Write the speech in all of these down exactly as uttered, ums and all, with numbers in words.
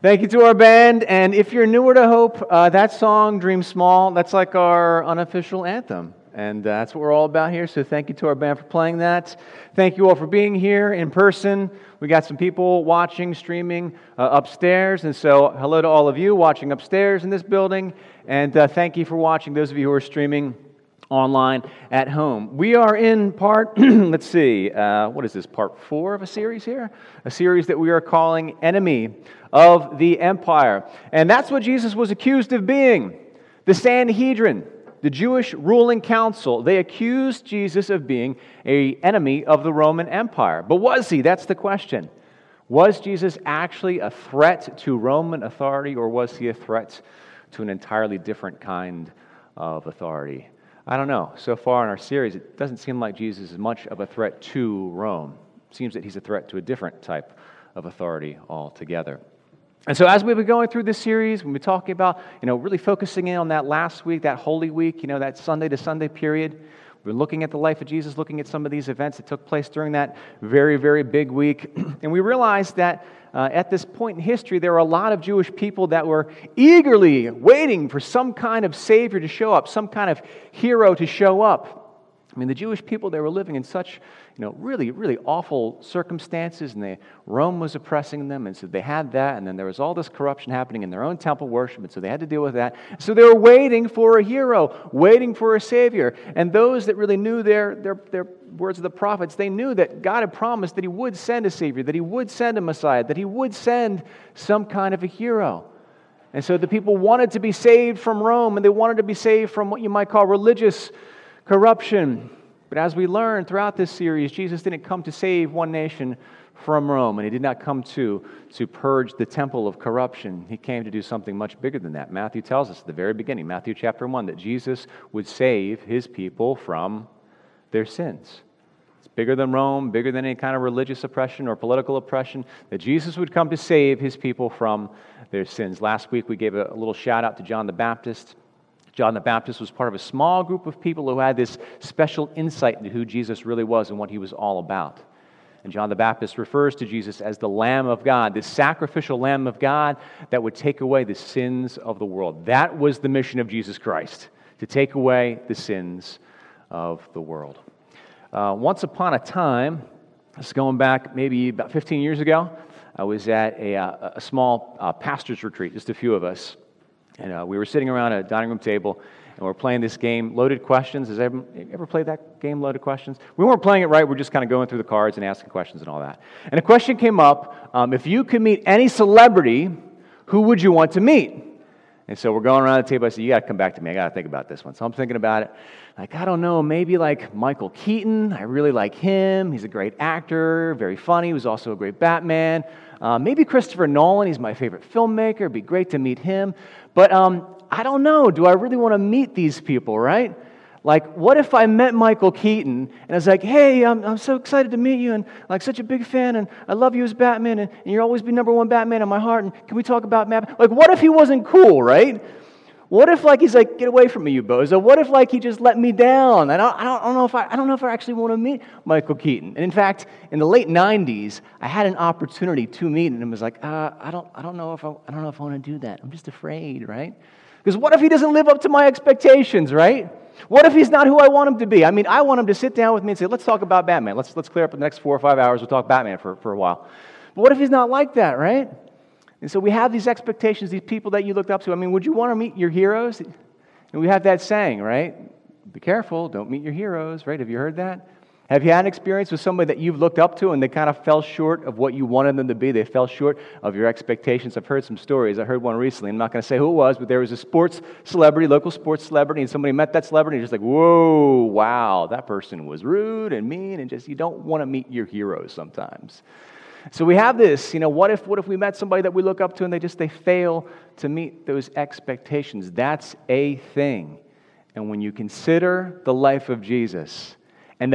Thank you to our band, and if you're newer to Hope, uh, that song, Dream Small, that's like our unofficial anthem, and uh, that's what we're all about here, so thank you to our band for playing that. Thank you all for being here in person. We got some people watching, streaming uh, upstairs, and so hello to all of you watching upstairs in this building, and uh, thank you for watching, those of you who are streaming online at home. We are in part, let's see, uh, what is this, part four of a series here? A series that we are calling Enemy of the Empire. And that's what Jesus was accused of being. The Sanhedrin, the Jewish ruling council, they accused Jesus of being an enemy of the Roman Empire. But was he? That's the question. Was Jesus actually a threat to Roman authority, or was he a threat to an entirely different kind of authority? I don't know. So far in our series, it doesn't seem like Jesus is much of a threat to Rome. It seems that he's a threat to a different type of authority altogether. And so as we've been going through this series, we've been talking about, you know, really focusing in on that last week, that Holy Week, you know, that Sunday to Sunday period. We're looking at the life of Jesus, looking at some of these events that took place during that very, very big week. And we realized that uh, at this point in history, there were a lot of Jewish people that were eagerly waiting for some kind of Savior to show up, some kind of hero to show up. I mean, the Jewish people, they were living in such, you know, really, really awful circumstances, and they, Rome was oppressing them, and so they had that, and then there was all this corruption happening in their own temple worship, and so they had to deal with that. So they were waiting for a hero, waiting for a Savior, and those that really knew their, their, their words of the prophets, they knew that God had promised that He would send a Savior, that He would send a Messiah, that He would send some kind of a hero. And so the people wanted to be saved from Rome, and they wanted to be saved from what you might call religious corruption. But as we learned throughout this series, Jesus didn't come to save one nation from Rome, and He did not come to, to purge the temple of corruption. He came to do something much bigger than that. Matthew tells us at the very beginning, Matthew chapter one, that Jesus would save His people from their sins. It's bigger than Rome, bigger than any kind of religious oppression or political oppression, that Jesus would come to save His people from their sins. Last week we gave a, a little shout out to John the Baptist. John the Baptist was part of a small group of people who had this special insight into who Jesus really was and what He was all about. And John the Baptist refers to Jesus as the Lamb of God, this sacrificial Lamb of God that would take away the sins of the world. That was the mission of Jesus Christ, to take away the sins of the world. Uh, once upon a time, this is going back maybe about fifteen years ago, I was at a, a small uh, pastor's retreat, just a few of us. And uh, we were sitting around a dining room table, and we're playing this game, Loaded Questions. Has everyone ever played that game, Loaded Questions? We weren't playing it right. We're just kind of going through the cards and asking questions and all that. And a question came up, um, if you could meet any celebrity, who would you want to meet? And so we're going around the table. I said, you got to come back to me. I got to think about this one. So I'm thinking about it. Like, I don't know, maybe like Michael Keaton. I really like him. He's a great actor, very funny. He was also a great Batman. Uh, maybe Christopher Nolan. He's my favorite filmmaker. It'd be great to meet him. But um, I don't know. Do I really want to meet these people, right? Like, what if I met Michael Keaton, and I was like, hey, I'm, I'm so excited to meet you, and like such a big fan, and I love you as Batman, and, and you'll always be number one Batman in my heart, and can we talk about Batman? Like, what if he wasn't cool, right? What if, like, he's like, get away from me, you bozo? What if, like, he just let me down? I don't, I don't, I don't know if I, I don't know if I actually want to meet Michael Keaton. And in fact, in the late nineties, I had an opportunity to meet, and it was like, uh, I don't, I don't know if I, I don't know if I want to do that. I'm just afraid, right? Because what if he doesn't live up to my expectations, right? What if he's not who I want him to be? I mean, I want him to sit down with me and say, let's talk about Batman. Let's let's clear up the next four or five hours. We'll talk Batman for, for a while. But what if he's not like that, right? And so we have these expectations, these people that you looked up to. I mean, would you want to meet your heroes? And we have that saying, right? Be careful, don't meet your heroes, right? Have you heard that? Have you had an experience with somebody that you've looked up to and they kind of fell short of what you wanted them to be? They fell short of your expectations. I've heard some stories. I heard one recently. I'm not going to say who it was, but there was a sports celebrity, local sports celebrity, and somebody met that celebrity and just like, whoa, wow, that person was rude and mean, and just, you don't want to meet your heroes sometimes. So we have this, you know, what if what if we met somebody that we look up to and they just, they fail to meet those expectations? That's a thing. And when you consider the life of Jesus and the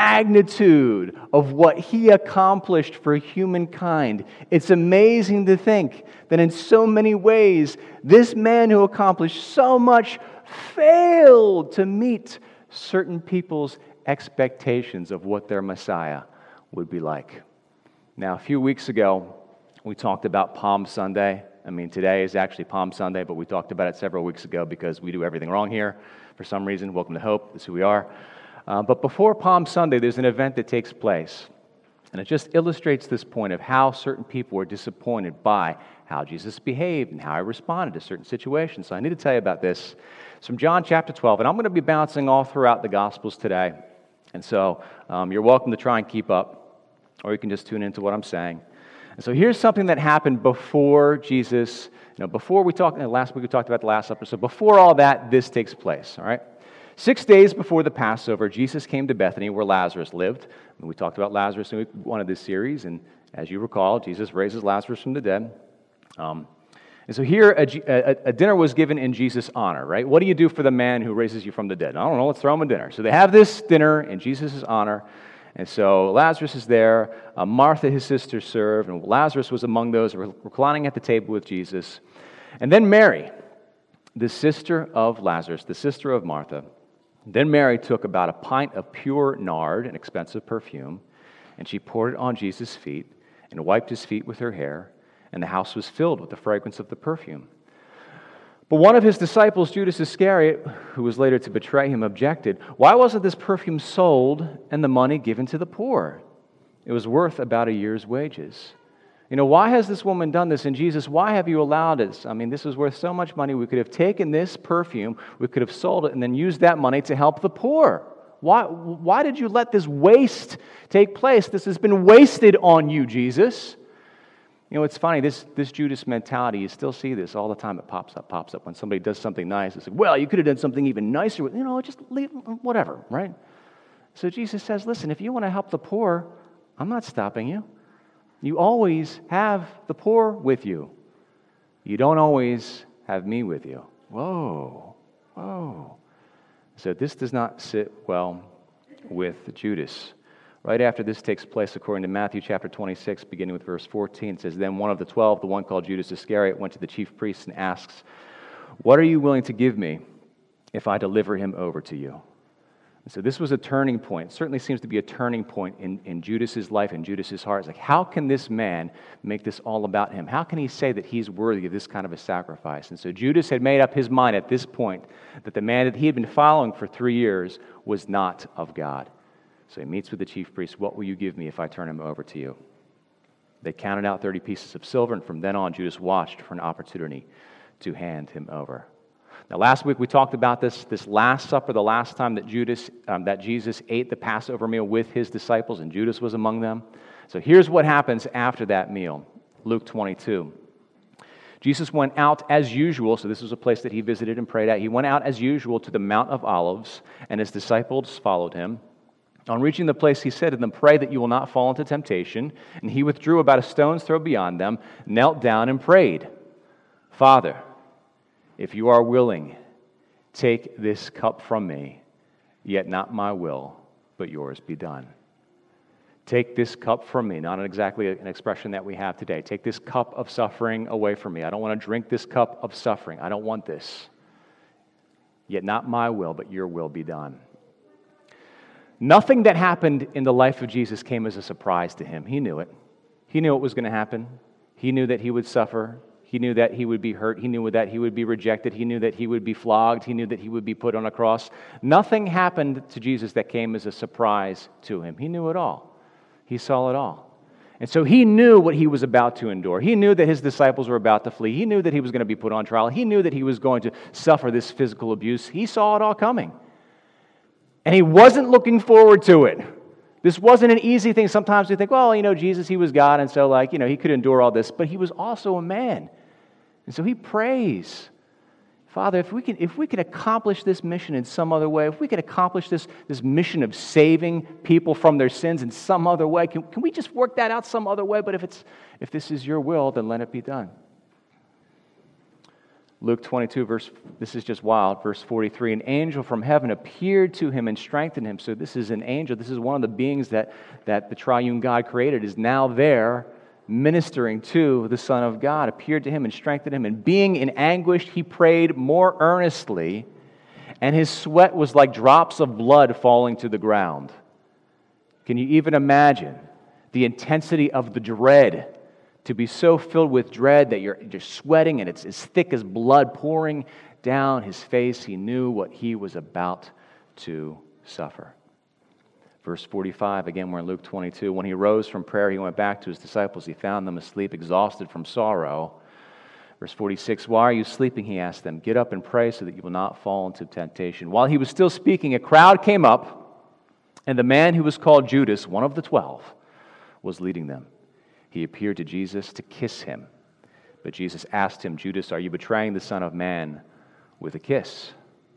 magnitude of what He accomplished for humankind, it's amazing to think that in so many ways, this man who accomplished so much failed to meet certain people's expectations of what their Messiah would be like. Now, a few weeks ago, we talked about Palm Sunday. I mean, today is actually Palm Sunday, but we talked about it several weeks ago because we do everything wrong here for some reason. Welcome to Hope. That's who we are. Uh, but before Palm Sunday, there's an event that takes place. And it just illustrates this point of how certain people were disappointed by how Jesus behaved and how he responded to certain situations. So I need to tell you about this. It's from John chapter twelve, and I'm going to be bouncing all throughout the Gospels today. And so um, you're welcome to try and keep up, or you can just tune into what I'm saying. And so here's something that happened before Jesus, you know, before we talked, last week we talked about the last episode, before all that, this takes place, all right? Six days before the Passover, Jesus came to Bethany where Lazarus lived. And we talked about Lazarus in week one of this series, and as you recall, Jesus raises Lazarus from the dead. Um, and so here, a, a, a dinner was given in Jesus' honor, right? What do you do for the man who raises you from the dead? I don't know, let's throw him a dinner. So they have this dinner in Jesus' honor, and so Lazarus is there. Uh, Martha, his sister, served, and Lazarus was among those reclining at the table with Jesus. And then Mary, the sister of Lazarus, the sister of Martha, then Mary took about a pint of pure nard, an expensive perfume, and she poured it on Jesus' feet and wiped his feet with her hair, and the house was filled with the fragrance of the perfume. But one of his disciples, Judas Iscariot, who was later to betray him, objected, "Why wasn't this perfume sold and the money given to the poor? It was worth about a year's wages." You know, why has this woman done this? And Jesus, why have you allowed this? I mean, this is worth so much money. We could have taken this perfume, we could have sold it, and then used that money to help the poor. Why, why did you let this waste take place? This has been wasted on you, Jesus. You know, it's funny, this, this Judas mentality, you still see this all the time. It pops up, pops up. When somebody does something nice, it's like, well, you could have done something even nicer. You know, just leave, whatever, right? So Jesus says, listen, if you want to help the poor, I'm not stopping you. You always have the poor with you. You don't always have me with you. Whoa, whoa. So this does not sit well with Judas. Right after this takes place, according to Matthew chapter twenty-six, beginning with verse fourteen, it says, "Then one of the twelve, the one called Judas Iscariot, went to the chief priests and asks, 'What are you willing to give me if I deliver him over to you?'" And so this was a turning point. It certainly seems to be a turning point in, in Judas's life and Judas's heart. It's like, how can this man make this all about him? How can he say that he's worthy of this kind of a sacrifice? And so Judas had made up his mind at this point that the man that he had been following for three years was not of God. So he meets with the chief priest. "What will you give me if I turn him over to you?" They counted out thirty pieces of silver, and from then on, Judas watched for an opportunity to hand him over. Now, last week we talked about this, this Last Supper, the last time that Judas, um, that Jesus ate the Passover meal with his disciples, and Judas was among them. So here's what happens after that meal. Luke twenty-two. Jesus went out as usual, so this was a place that he visited and prayed at. He went out as usual to the Mount of Olives, and his disciples followed him. On reaching the place, he said to them, "Pray that you will not fall into temptation." And he withdrew about a stone's throw beyond them, knelt down and prayed, "Father, if you are willing, take this cup from me, yet not my will, but yours be done." Take this cup from me, not exactly an expression that we have today. Take this cup of suffering away from me. I don't want to drink this cup of suffering. I don't want this. Yet not my will, but your will be done. Nothing that happened in the life of Jesus came as a surprise to him. He knew it. He knew it was going to happen. He knew that he would suffer. He knew that he would be hurt. He knew that he would be rejected. He knew that he would be flogged. He knew that he would be put on a cross. Nothing happened to Jesus that came as a surprise to him. He knew it all. He saw it all. And so he knew what he was about to endure. He knew that his disciples were about to flee. He knew that he was going to be put on trial. He knew that he was going to suffer this physical abuse. He saw it all coming. And he wasn't looking forward to it. This wasn't an easy thing. Sometimes we think, well, you know, Jesus, he was God, and so, like, you know, he could endure all this. But he was also a man. And so he prays, "Father, if we can, if we could accomplish this mission in some other way, if we could accomplish this, this mission of saving people from their sins in some other way, can, can we just work that out some other way? But if it's if this is your will, then let it be done." Luke twenty-two, verse, this is just wild, verse forty-three, "An angel from heaven appeared to him and strengthened him." So this is an angel. This is one of the beings that, that the triune God created, is now there ministering to the Son of God, appeared to him and strengthened him. And being in anguish, he prayed more earnestly, and his sweat was like drops of blood falling to the ground. Can you even imagine the intensity of the dread to be so filled with dread that you're, you're sweating and it's as thick as blood pouring down his face. He knew what he was about to suffer. Verse forty-five, again, we're in Luke twenty-two. When he rose from prayer, he went back to his disciples. He found them asleep, exhausted from sorrow. Verse forty-six, why are you sleeping, he asked them. Get up and pray so that you will not fall into temptation. While he was still speaking, a crowd came up, and the man who was called Judas, one of the twelve, was leading them. He appeared to Jesus to kiss him. But Jesus asked him, Judas, are you betraying the Son of Man with a kiss?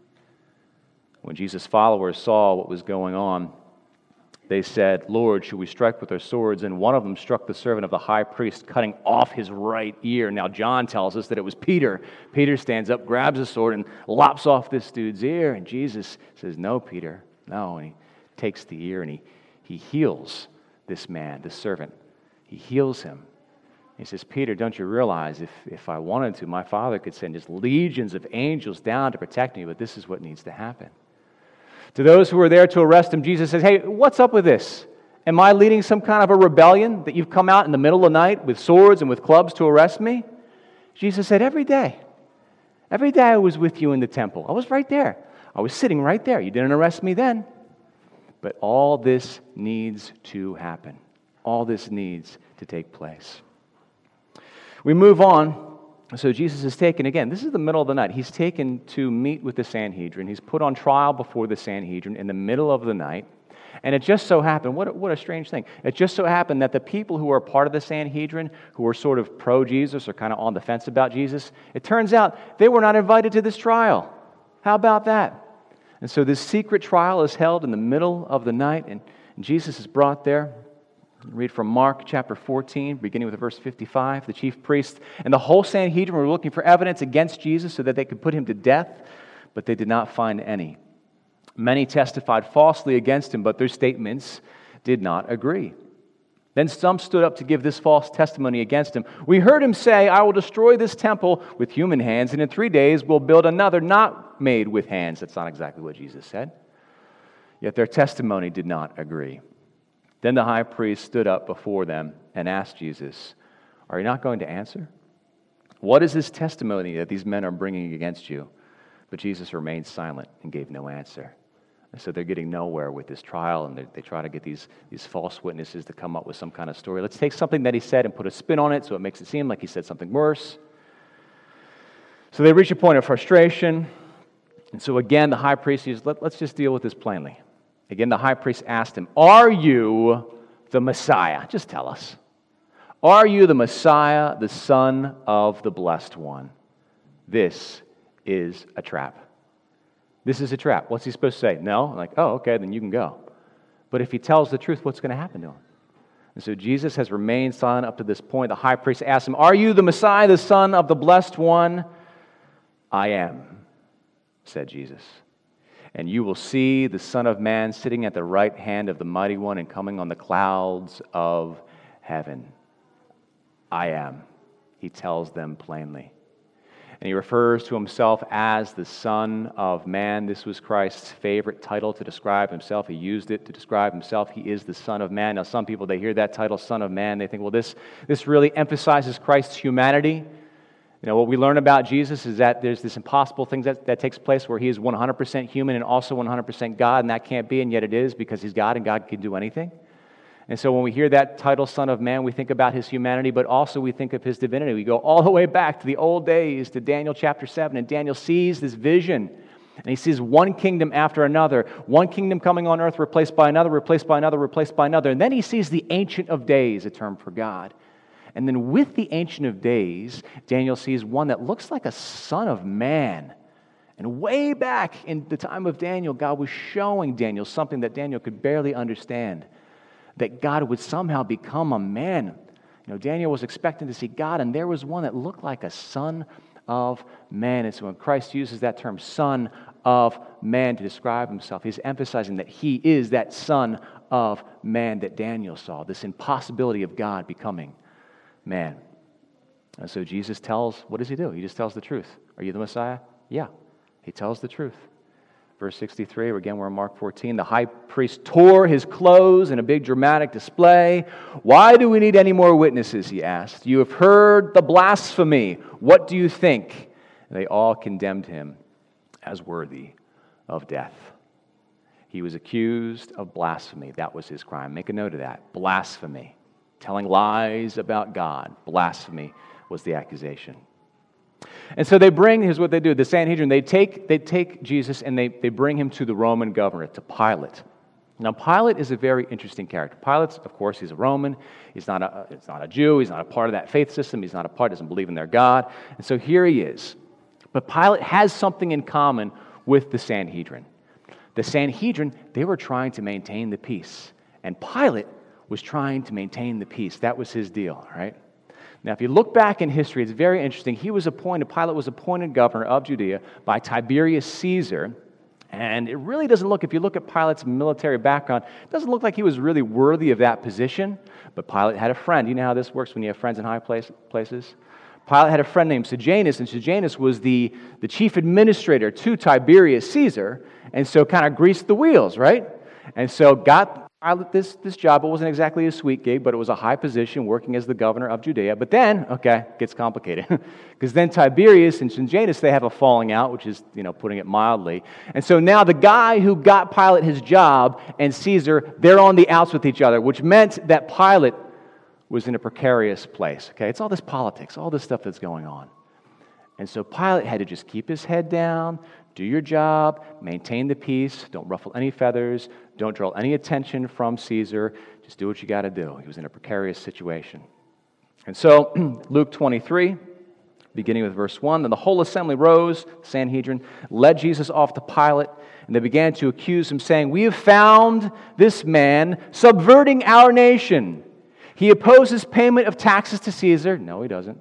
When Jesus' followers saw what was going on, they said, Lord, should we strike with our swords? And one of them struck the servant of the high priest, cutting off his right ear. Now, John tells us that it was Peter. Peter stands up, grabs a sword, and lops off this dude's ear. And Jesus says, no, Peter, no. And he takes the ear and he, he heals this man, this servant. He heals him. He says, Peter, don't you realize if, if I wanted to, my Father could send just legions of angels down to protect me, but this is what needs to happen. To those who were there to arrest him, Jesus says, hey, what's up with this? Am I leading some kind of a rebellion that you've come out in the middle of the night with swords and with clubs to arrest me? Jesus said, every day. Every day I was with you in the temple. I was right there. I was sitting right there. You didn't arrest me then. But all this needs to happen. All this needs to take place. We move on. So Jesus is taken, again, this is the middle of the night. He's taken to meet with the Sanhedrin. He's put on trial before the Sanhedrin in the middle of the night. And it just so happened, what a, what a strange thing. It just so happened that the people who are part of the Sanhedrin, who were sort of pro-Jesus or kind of on the fence about Jesus, it turns out they were not invited to this trial. How about that? And so this secret trial is held in the middle of the night, and Jesus is brought there. Read from Mark chapter fourteen, beginning with verse fifty-five. The chief priests and the whole Sanhedrin were looking for evidence against Jesus so that they could put him to death, but they did not find any. Many testified falsely against him, but their statements did not agree. Then some stood up to give this false testimony against him. We heard him say, I will destroy this temple with human hands, and in three days we'll build another not made with hands. That's not exactly what Jesus said. Yet their testimony did not agree. Then the high priest stood up before them and asked Jesus, are you not going to answer? What is this testimony that these men are bringing against you? But Jesus remained silent and gave no answer. And so they're getting nowhere with this trial, and they try to get these, these false witnesses to come up with some kind of story. Let's take something that he said and put a spin on it so it makes it seem like he said something worse. So they reach a point of frustration. And so again, the high priest says, Let, let's just deal with this plainly. Again, the high priest asked him, are you the Messiah? Just tell us. Are you the Messiah, the Son of the Blessed One? This is a trap. This is a trap. What's he supposed to say? No? Like, oh, okay, then you can go. But if he tells the truth, what's going to happen to him? And so Jesus has remained silent up to this point. The high priest asked him, are you the Messiah, the Son of the Blessed One? I am, said Jesus. And you will see the Son of Man sitting at the right hand of the Mighty One and coming on the clouds of heaven. I am, he tells them plainly. And he refers to himself as the Son of Man. This was Christ's favorite title to describe himself. He used it to describe himself. He is the Son of Man. Now, some people, they hear that title, Son of Man, they think, well, this, this really emphasizes Christ's humanity. You know, what we learn about Jesus is that there's this impossible thing that, that takes place where he is one hundred percent human and also one hundred percent God, and that can't be, and yet it is because he's God and God can do anything. And so when we hear that title, Son of Man, we think about his humanity, but also we think of his divinity. We go all the way back to the old days, to Daniel chapter seven, and Daniel sees this vision, and he sees one kingdom after another, one kingdom coming on earth replaced by another, replaced by another, replaced by another, and then he sees the Ancient of Days, a term for God. And then with the Ancient of Days, Daniel sees one that looks like a son of man. And way back in the time of Daniel, God was showing Daniel something that Daniel could barely understand, that God would somehow become a man. You know, Daniel was expecting to see God, and there was one that looked like a son of man. And so when Christ uses that term, son of man, to describe himself, he's emphasizing that he is that son of man that Daniel saw, this impossibility of God becoming man. And so Jesus tells, what does he do? He just tells the truth. Are you the Messiah? Yeah. He tells the truth. Verse sixty-three, again, we're in Mark fourteen. The high priest tore his clothes in a big dramatic display. Why do we need any more witnesses, he asked. You have heard the blasphemy. What do you think? And they all condemned him as worthy of death. He was accused of blasphemy. That was his crime. Make a note of that. Blasphemy. Telling lies about God. Blasphemy was the accusation. And so they bring, here's what they do, the Sanhedrin, they take they take Jesus and they, they bring him to the Roman governor, to Pilate. Now, Pilate is a very interesting character. Pilate, of course, he's a Roman. He's not a, he's not a Jew. He's not a part of that faith system. He's not a part, doesn't believe in their God. And so here he is. But Pilate has something in common with the Sanhedrin. The Sanhedrin, they were trying to maintain the peace. And Pilate was trying to maintain the peace. That was his deal, all right? Now, if you look back in history, it's very interesting. He was appointed, Pilate was appointed governor of Judea by Tiberius Caesar. And it really doesn't look, if you look at Pilate's military background, it doesn't look like he was really worthy of that position. But Pilate had a friend. You know how this works when you have friends in high place, places? Pilate had a friend named Sejanus, and Sejanus was the, the chief administrator to Tiberius Caesar, and so kind of greased the wheels, right? And so got Pilate this, this job. It wasn't exactly a sweet gig, but it was a high position working as the governor of Judea. But then, okay, it gets complicated. Because then Tiberius and Sejanus, they have a falling out, which is, you know, putting it mildly. And so now the guy who got Pilate his job and Caesar, they're on the outs with each other, which meant that Pilate was in a precarious place. Okay, it's all this politics, all this stuff that's going on. And so Pilate had to just keep his head down, do your job, maintain the peace, don't ruffle any feathers, don't draw any attention from Caesar, just do what you got to do. He was in a precarious situation. And so, Luke twenty-three, beginning with verse one, then the whole assembly rose, Sanhedrin, led Jesus off to Pilate, and they began to accuse him, saying, we have found this man subverting our nation. He opposes payment of taxes to Caesar. No, he doesn't.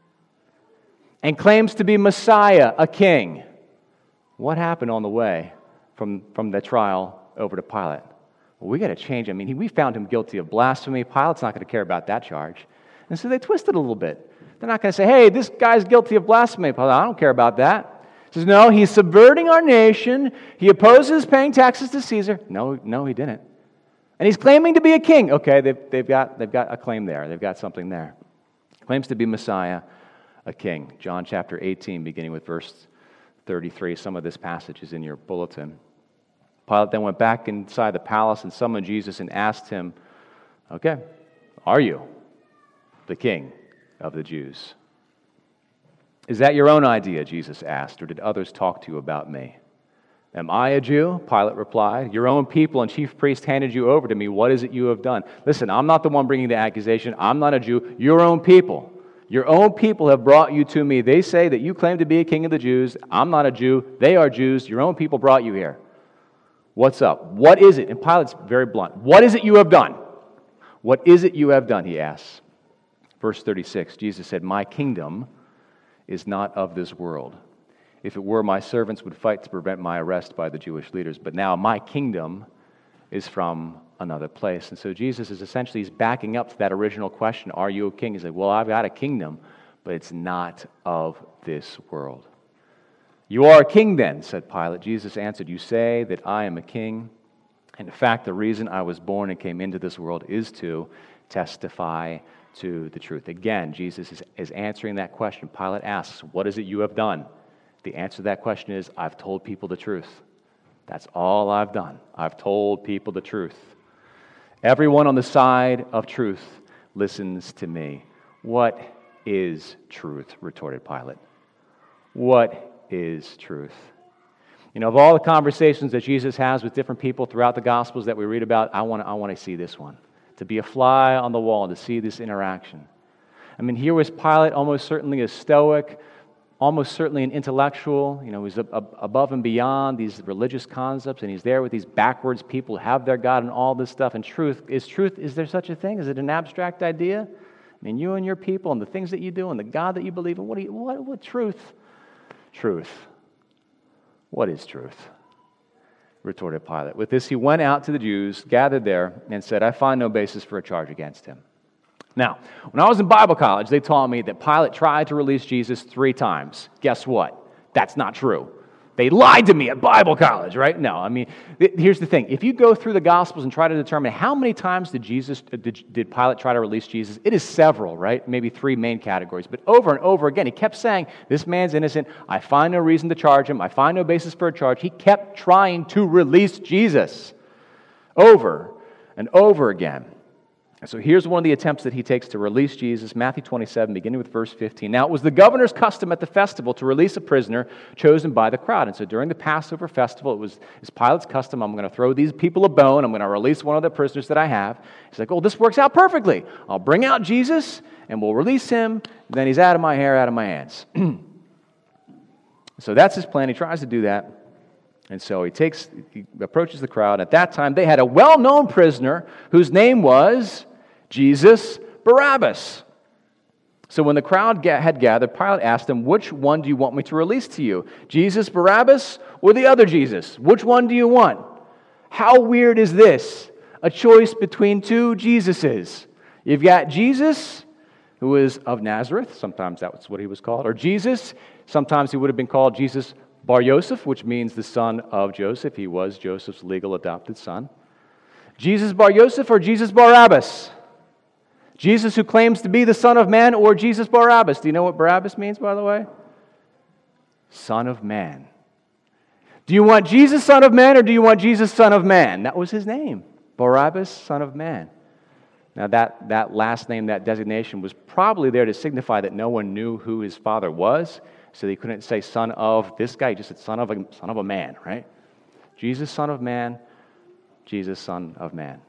And claims to be Messiah, a king. What happened on the way from, from the trial over to Pilate? Well, we got to change. I mean, he, we found him guilty of blasphemy. Pilate's not going to care about that charge. And so they twisted a little bit. They're not going to say, hey, this guy's guilty of blasphemy. Pilate, I don't care about that. He says, no, he's subverting our nation. He opposes paying taxes to Caesar. No, no, he didn't. And he's claiming to be a king. Okay, they've, they've, got, they've got a claim there. They've got something there. Claims to be Messiah, a king. John chapter eighteen, beginning with verse thirty-three. Some of this passage is in your bulletin. Pilate then went back inside the palace and summoned Jesus and asked him, okay, are you the king of the Jews? Is that your own idea, Jesus asked, or did others talk to you about me? Am I a Jew? Pilate replied. Your own people and chief priests handed you over to me. What is it you have done? Listen, I'm not the one bringing the accusation. I'm not a Jew. Your own people. Your own people have brought you to me. They say that you claim to be a king of the Jews. I'm not a Jew. They are Jews. Your own people brought you here. What's up? What is it? And Pilate's very blunt. What is it you have done? What is it you have done? He asks. Verse thirty-six, Jesus said, my kingdom is not of this world. If it were, my servants would fight to prevent my arrest by the Jewish leaders. But now my kingdom is from another place. And so Jesus is essentially, he's backing up to that original question, are you a king? He's like, well, I've got a kingdom, but it's not of this world. You are a king then, said Pilate. Jesus answered, you say that I am a king. And in fact, the reason I was born and came into this world is to testify to the truth. Again, Jesus is, is answering that question. Pilate asks, what is it you have done? The answer to that question is, I've told people the truth. That's all I've done. I've told people the truth. Everyone on the side of truth listens to me. What is truth? Retorted Pilate. What is truth? You know, of all the conversations that Jesus has with different people throughout the Gospels that we read about, I want to, I want to see this one. To be a fly on the wall, to see this interaction. I mean, here was Pilate, almost certainly a stoic, almost certainly an intellectual. You know, he's above and beyond these religious concepts, and he's there with these backwards people who have their God and all this stuff. And truth, is truth, is there such a thing? Is it an abstract idea? I mean, you and your people and the things that you do and the God that you believe in, what, do you, what, what truth? Truth. What is truth? Retorted Pilate. With this, he went out to the Jews, gathered there, and said, I find no basis for a charge against him. Now, when I was in Bible college, they taught me that Pilate tried to release Jesus three times. Guess what? That's not true. They lied to me at Bible college, right? No, I mean, th- here's the thing. If you go through the Gospels and try to determine how many times did Jesus did, did Pilate try to release Jesus, it is several, right? Maybe three main categories. But over and over again, he kept saying, this man's innocent. I find no reason to charge him. I find no basis for a charge. He kept trying to release Jesus over and over again. And so here's one of the attempts that he takes to release Jesus, Matthew twenty-seven, beginning with verse fifteen. Now, it was the governor's custom at the festival to release a prisoner chosen by the crowd. And so during the Passover festival, it was it's Pilate's custom. I'm going to throw these people a bone. I'm going to release one of the prisoners that I have. He's like, oh, this works out perfectly. I'll bring out Jesus, and we'll release him. Then he's out of my hair, out of my hands. So that's his plan. He tries to do that. And so he takes, he approaches the crowd. At that time, they had a well-known prisoner whose name was Jesus Barabbas. So when the crowd had gathered, Pilate asked them, which one do you want me to release to you? Jesus Barabbas or the other Jesus? Which one do you want? How weird is this? A choice between two Jesuses. You've got Jesus, who is of Nazareth. Sometimes that's what he was called. Or Jesus, sometimes he would have been called Jesus Bar Yosef, which means the son of Joseph. He was Joseph's legal adopted son. Jesus Bar Yosef or Jesus Barabbas? Jesus who claims to be the Son of Man or Jesus Barabbas? Do you know what Barabbas means, by the way? Son of Man. Do you want Jesus, Son of Man, or do you want Jesus, Son of Man? That was his name. Barabbas, Son of Man. Now that, that last name, that designation, was probably there to signify that no one knew who his father was. So they couldn't say son of this guy, he just said son of a, son of a man, right? Jesus, Son of Man, Jesus, Son of Man.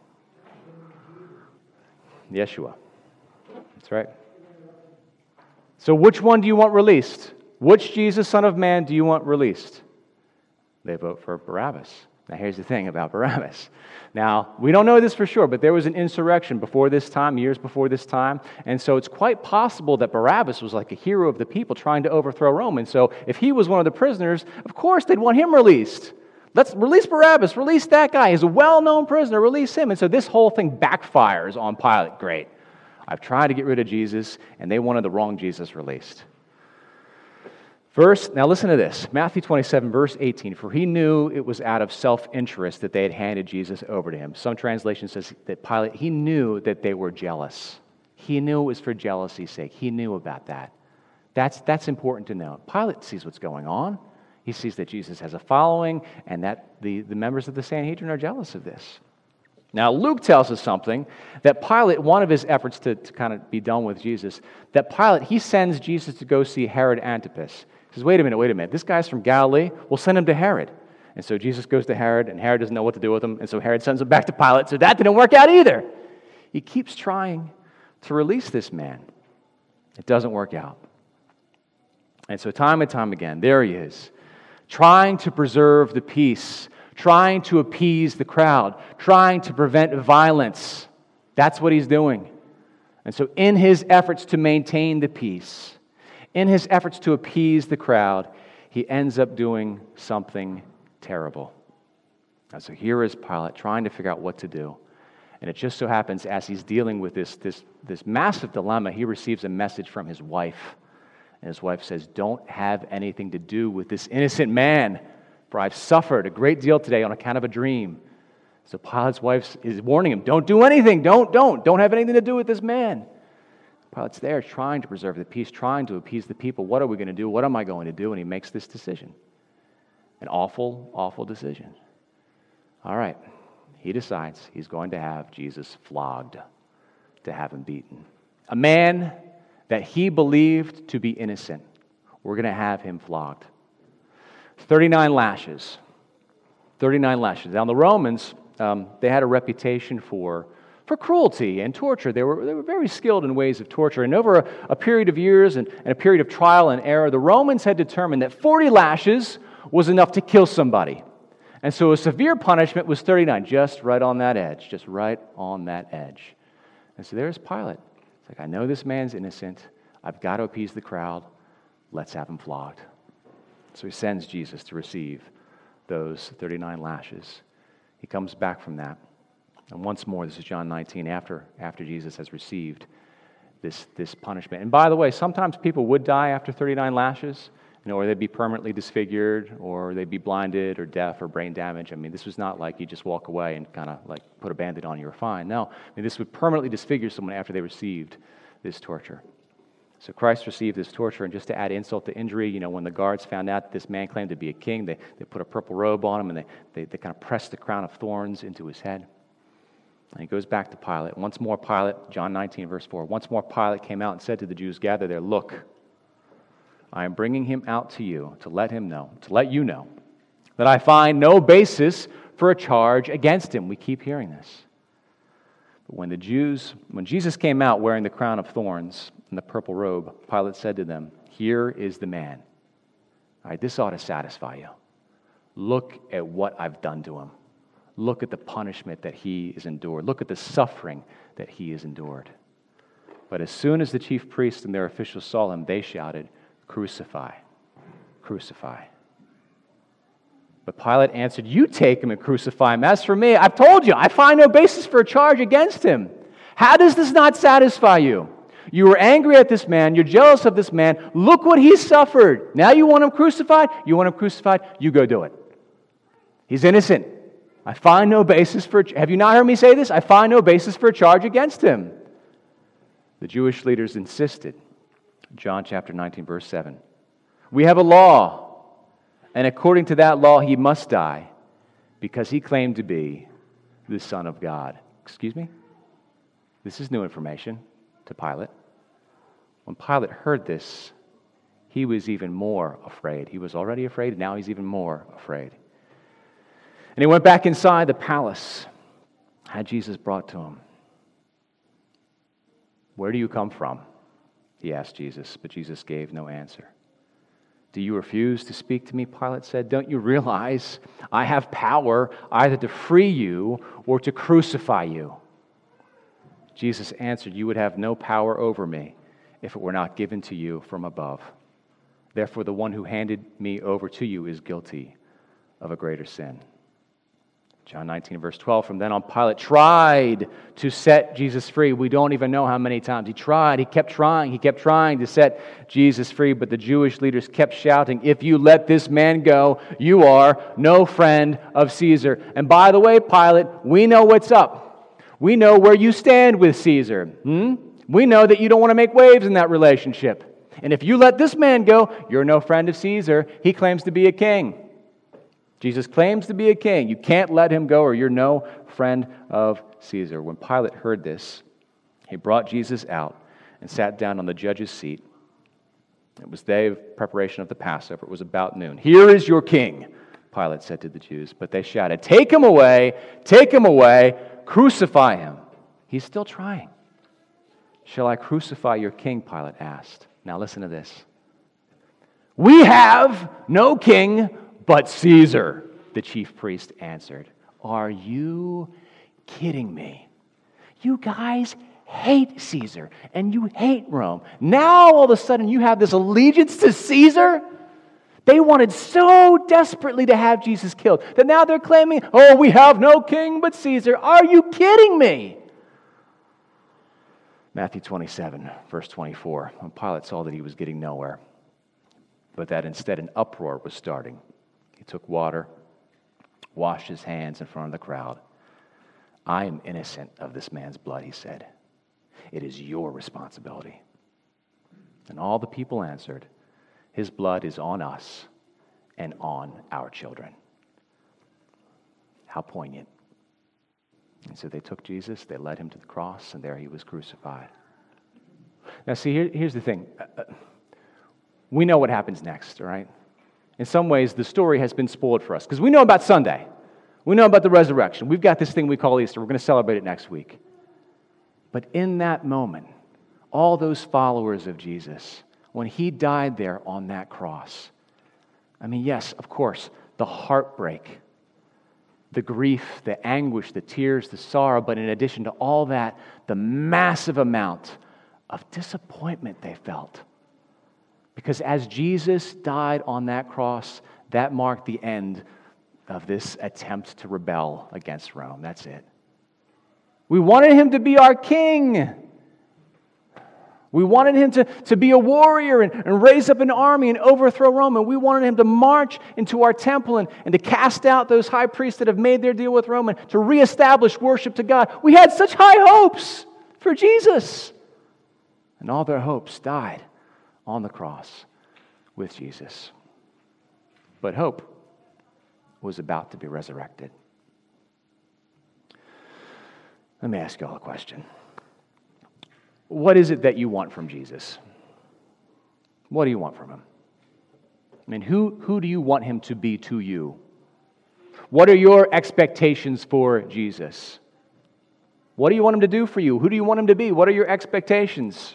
Yeshua. That's right. So which one do you want released? Which Jesus, Son of Man, do you want released? They vote for Barabbas. Now here's the thing about Barabbas. Now, we don't know this for sure, but there was an insurrection before this time, years before this time, and so it's quite possible that Barabbas was like a hero of the people trying to overthrow Rome. And so if he was one of the prisoners, of course they'd want him released. Let's release Barabbas, release that guy. He's a well-known prisoner, release him. And so this whole thing backfires on Pilate. Great. I've tried to get rid of Jesus, and they wanted the wrong Jesus released. Verse, now listen to this, Matthew twenty-seven, verse eighteen. For he knew it was out of self-interest that they had handed Jesus over to him. Some translation says that Pilate, he knew that they were jealous. He knew it was for jealousy's sake. He knew about that. That's, that's important to know. Pilate sees what's going on. He sees that Jesus has a following, and that the, the members of the Sanhedrin are jealous of this. Now, Luke tells us something, that Pilate, one of his efforts to, to kind of be done with Jesus, that Pilate, he sends Jesus to go see Herod Antipas. He says, wait a minute, wait a minute, this guy's from Galilee, we'll send him to Herod. And so Jesus goes to Herod, and Herod doesn't know what to do with him, and so Herod sends him back to Pilate, so that didn't work out either. He keeps trying to release this man. It doesn't work out. And so time and time again, there he is, trying to preserve the peace, trying to appease the crowd, trying to prevent violence. That's what he's doing. And so in his efforts to maintain the peace, in his efforts to appease the crowd, he ends up doing something terrible. And so here is Pilate trying to figure out what to do. And it just so happens, as he's dealing with this, this, this massive dilemma, he receives a message from his wife. And his wife says, don't have anything to do with this innocent man, for I've suffered a great deal today on account of a dream. So Pilate's wife is warning him, don't do anything, don't, don't, don't have anything to do with this man. Pilate's there trying to preserve the peace, trying to appease the people. What are we going to do? What am I going to do? And he makes this decision. An awful, awful decision. All right, he decides he's going to have Jesus flogged, to have him beaten. A man that he believed to be innocent, we're going to have him flogged. thirty-nine lashes. thirty-nine lashes. Now, the Romans, um, they had a reputation for, for cruelty and torture. They were, they were very skilled in ways of torture. And over a, a period of years and, and a period of trial and error, the Romans had determined that forty lashes was enough to kill somebody. And so a severe punishment was thirty-nine, just right on that edge, just right on that edge. And so there's Pilate. It's like, I know this man's innocent. I've got to appease the crowd. Let's have him flogged. So he sends Jesus to receive those thirty-nine lashes. He comes back from that. And once more, this is John nineteen, after, after Jesus has received this, this punishment. And by the way, sometimes people would die after thirty-nine lashes. You know, or they'd be permanently disfigured, or they'd be blinded, or deaf, or brain damage. I mean, this was not like you just walk away and kind of like put a Band-Aid on, you're fine. No, I mean, this would permanently disfigure someone after they received this torture. So Christ received this torture, and just to add insult to injury, you know, when the guards found out that this man claimed to be a king, they, they put a purple robe on him, and they, they, they kind of pressed the crown of thorns into his head. And he goes back to Pilate. Once more Pilate, John nineteen, verse four, once more Pilate came out and said to the Jews gathered there, "Look, I am bringing him out to you to let him know, to let you know, that I find no basis for a charge against him." We keep hearing this. But when the Jews, when Jesus came out wearing the crown of thorns and the purple robe, Pilate said to them, "Here is the man." All right, this ought to satisfy you. Look at what I've done to him. Look at the punishment that he has endured. Look at the suffering that he has endured. But as soon as the chief priests and their officials saw him, they shouted, "Crucify, crucify." But Pilate answered, "You take him and crucify him. As for me, I've told you, I find no basis for a charge against him." How does this not satisfy you? You were angry at this man. You're jealous of this man. Look what he's suffered. Now you want him crucified? You want him crucified? You go do it. He's innocent. I find no basis for... Have you not heard me say this? I find no basis for a charge against him. The Jewish leaders insisted. John chapter nineteen, verse seven. "We have a law, and according to that law he must die, because he claimed to be the Son of God." Excuse me? This is new information to Pilate. When Pilate heard this, he was even more afraid. He was already afraid, and now he's even more afraid. And he went back inside the palace, had Jesus brought to him. "Where do you come from?" he asked Jesus, but Jesus gave no answer. "Do you refuse to speak to me?" Pilate said. "Don't you realize I have power either to free you or to crucify you?" Jesus answered, "You would have no power over me if it were not given to you from above. Therefore, the one who handed me over to you is guilty of a greater sin." John nineteen, verse twelve, from then on, Pilate tried to set Jesus free. We don't even know how many times. He tried, he kept trying, he kept trying to set Jesus free, but the Jewish leaders kept shouting, "If you let this man go, you are no friend of Caesar." And by the way, Pilate, we know what's up. We know where you stand with Caesar. Hmm? We know that you don't want to make waves in that relationship. And if you let this man go, you're no friend of Caesar. He claims to be a king. Jesus claims to be a king. You can't let him go or you're no friend of Caesar. When Pilate heard this, he brought Jesus out and sat down on the judge's seat. It was the day of preparation of the Passover. It was about noon. "Here is your king," Pilate said to the Jews. But they shouted, "Take him away, take him away, crucify him." He's still trying. "Shall I crucify your king?" Pilate asked. Now listen to this. "We have no king but Caesar," the chief priest answered. Are you kidding me? You guys hate Caesar and you hate Rome. Now all of a sudden you have this allegiance to Caesar? They wanted so desperately to have Jesus killed that now they're claiming, "Oh, we have no king but Caesar." Are you kidding me? Matthew twenty-seven, verse twenty-four. When Pilate saw that he was getting nowhere, but that instead an uproar was starting, he took water, washed his hands in front of the crowd. "I am innocent of this man's blood," he said. "It is your responsibility." And all the people answered, "His blood is on us and on our children." How poignant. And so they took Jesus, they led him to the cross, and there he was crucified. Now see, here, here's the thing. We know what happens next, all right? In some ways, the story has been spoiled for us, because we know about Sunday. We know about the resurrection. We've got this thing we call Easter. We're going to celebrate it next week. But in that moment, all those followers of Jesus, when he died there on that cross, I mean, yes, of course, the heartbreak, the grief, the anguish, the tears, the sorrow, but in addition to all that, the massive amount of disappointment they felt. Because as Jesus died on that cross, that marked the end of this attempt to rebel against Rome. That's it. We wanted him to be our king. We wanted him to, to be a warrior and, and raise up an army and overthrow Rome. And we wanted him to march into our temple and, and to cast out those high priests that have made their deal with Rome and to reestablish worship to God. We had such high hopes for Jesus. And all their hopes died on the cross with Jesus. But hope was about to be resurrected. Let me ask you all a question. What is it that you want from Jesus? What do you want from him? I mean, who, who do you want him to be to you? What are your expectations for Jesus? What do you want him to do for you? Who do you want him to be? What are your expectations?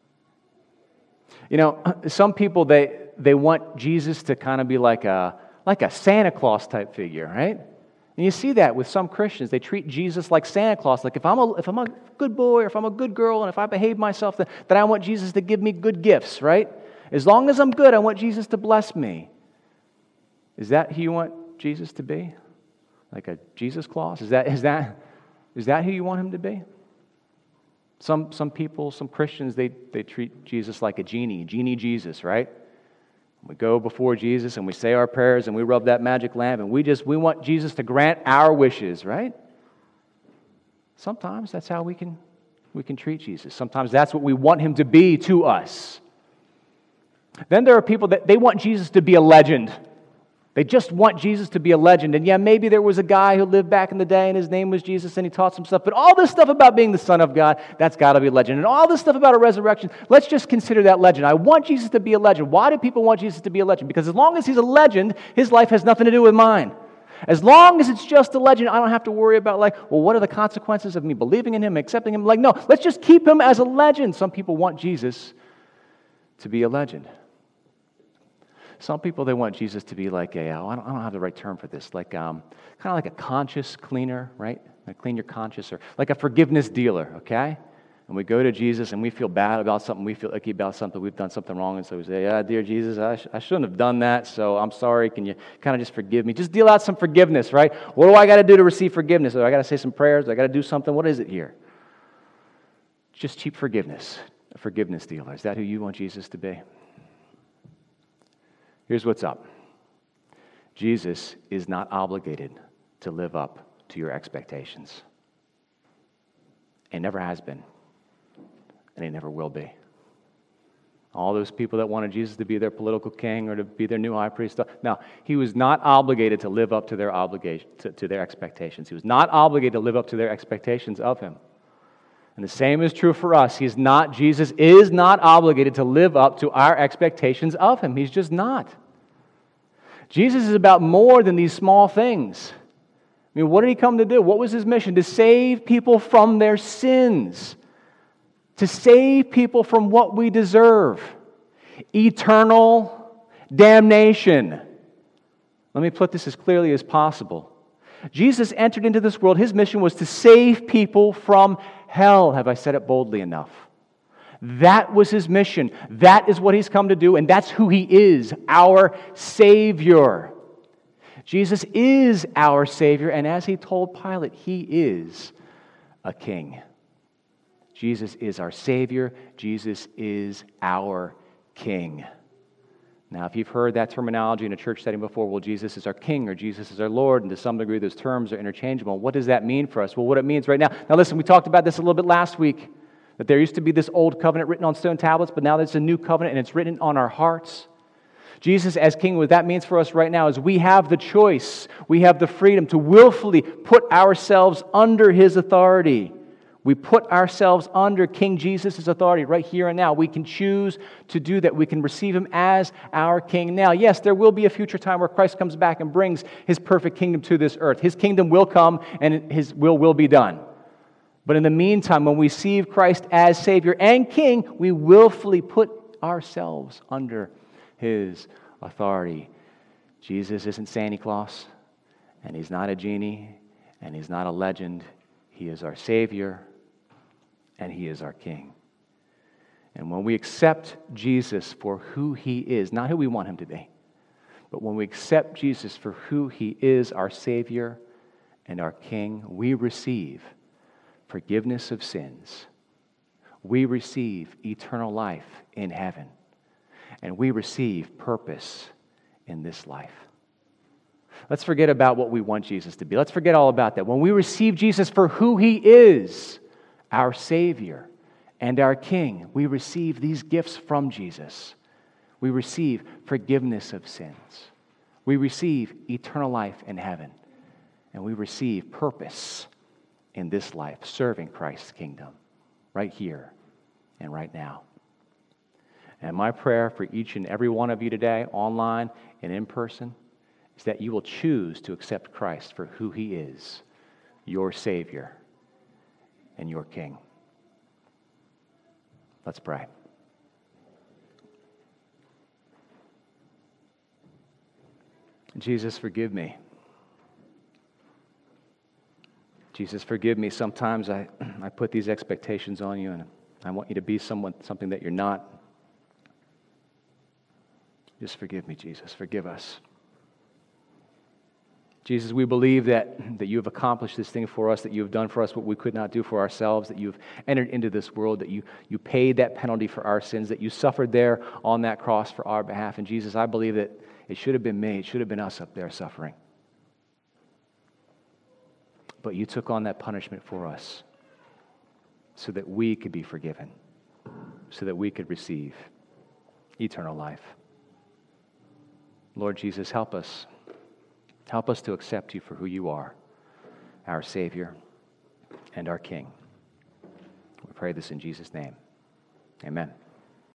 You know, some people, they, they want Jesus to kind of be like a, like a Santa Claus type figure, right? And you see that with some Christians. They treat Jesus like Santa Claus. Like if I'm a, if I'm a good boy or if I'm a good girl and if I behave myself, then, then I want Jesus to give me good gifts, right? As long as I'm good, I want Jesus to bless me. Is that who you want Jesus to be? Like a Jesus Claus? Is that, is that, is that who you want him to be? Some, some people, some Christians, they, they treat Jesus like a genie, genie Jesus, right? We go before Jesus and we say our prayers and we rub that magic lamp and we just, we want Jesus to grant our wishes, right? Sometimes that's how we can, we can treat Jesus. Sometimes that's what we want him to be to us. Then there are people that they want Jesus to be a legend. They just want Jesus to be a legend. And yeah, maybe there was a guy who lived back in the day and his name was Jesus and he taught some stuff. But all this stuff about being the Son of God, that's got to be a legend. And all this stuff about a resurrection, let's just consider that legend. I want Jesus to be a legend. Why do people want Jesus to be a legend? Because as long as he's a legend, his life has nothing to do with mine. As long as it's just a legend, I don't have to worry about like, well, what are the consequences of me believing in him, accepting him? Like, no, let's just keep him as a legend. Some people want Jesus to be a legend. Some people, they want Jesus to be like a, oh, I, don't, I don't have the right term for this, like um, kind of like a conscience cleaner, right? Like clean your conscience, or like a forgiveness dealer, okay? And we go to Jesus and we feel bad about something, we feel icky about something, we've done something wrong, and so we say, yeah, dear Jesus, I, sh- I shouldn't have done that, so I'm sorry, can you kind of just forgive me? Just deal out some forgiveness, right? What do I got to do to receive forgiveness? Do I got to say some prayers? Do I got to do something? What is it here? Just cheap forgiveness, a forgiveness dealer. Is that who you want Jesus to be? Here's what's up. Jesus is not obligated to live up to your expectations. He never has been. And he never will be. All those people that wanted Jesus to be their political king or to be their new high priest. No, he was not obligated to live up to their obligation, to, to their expectations. He was not obligated to live up to their expectations of him. And the same is true for us. He's not, Jesus is not obligated to live up to our expectations of him. He's just not. Jesus is about more than these small things. I mean, what did he come to do? What was his mission? To save people from their sins. To save people from what we deserve. Eternal damnation. Let me put this as clearly as possible. Jesus entered into this world. His mission was to save people from hell. Have I said it boldly enough? That was his mission. That is what he's come to do, and that's who he is, our Savior. Jesus is our Savior, and as he told Pilate, he is a king. Jesus is our Savior. Jesus is our King. Now, if you've heard that terminology in a church setting before, well, Jesus is our King or Jesus is our Lord, and to some degree those terms are interchangeable. What does that mean for us? Well, what it means right now. Now, listen, we talked about this a little bit last week, that there used to be this old covenant written on stone tablets, but now there's a new covenant, and it's written on our hearts. Jesus as King, what that means for us right now is we have the choice, we have the freedom to willfully put ourselves under His authority. We put ourselves under King Jesus' authority right here and now. We can choose to do that. We can receive Him as our King now. Yes, there will be a future time where Christ comes back and brings His perfect kingdom to this earth. His kingdom will come and His will will be done. But in the meantime, when we receive Christ as Savior and King, we willfully put ourselves under His authority. Jesus isn't Santa Claus, and He's not a genie, and He's not a legend. He is our Savior, and He is our King. And when we accept Jesus for who He is, not who we want Him to be, but when we accept Jesus for who He is, our Savior and our King, we receive forgiveness of sins. we receive eternal life in heaven, and we receive purpose in this life. Let's forget about what we want Jesus to be. Let's forget all about that. When we receive Jesus for who He is, our Savior and our King, we receive these gifts from Jesus. We receive forgiveness of sins. We receive eternal life in heaven. And we receive purpose in this life, serving Christ's kingdom right here and right now. And my prayer for each and every one of you today, online and in person, is that you will choose to accept Christ for who He is, your Savior and your King. Let's pray. Jesus, forgive me. Jesus, forgive me. Sometimes I, I put these expectations on you, and I want you to be someone, something that you're not. Just forgive me, Jesus. Forgive us. Jesus, we believe that, that you have accomplished this thing for us, that you have done for us what we could not do for ourselves, that you've entered into this world, that you, you paid that penalty for our sins, that you suffered there on that cross for our behalf. And Jesus, I believe that it should have been me, it should have been us up there suffering. But you took on that punishment for us so that we could be forgiven, so that we could receive eternal life. Lord Jesus, help us. Help us to accept you for who you are, our Savior and our King. We pray this in Jesus' name. Amen.